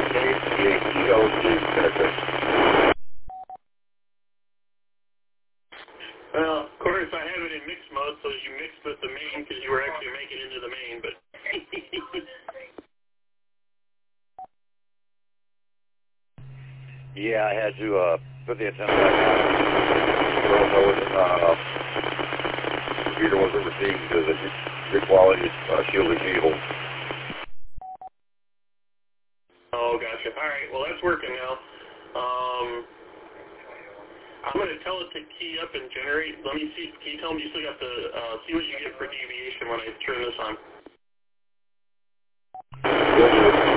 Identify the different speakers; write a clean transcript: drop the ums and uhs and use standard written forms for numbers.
Speaker 1: Well, of course, I have it in mixed mode, so you mixed with the main because you were actually making into the main, but...
Speaker 2: Yeah, I had to put the antenna back on. The computer wasn't receiving because the good quality shielded cable.
Speaker 1: Oh, gotcha. All right, well, that's working now. I'm going to tell it to key up and generate. Let me see. Can you tell me you still got the, see what you get for deviation when I turn this on?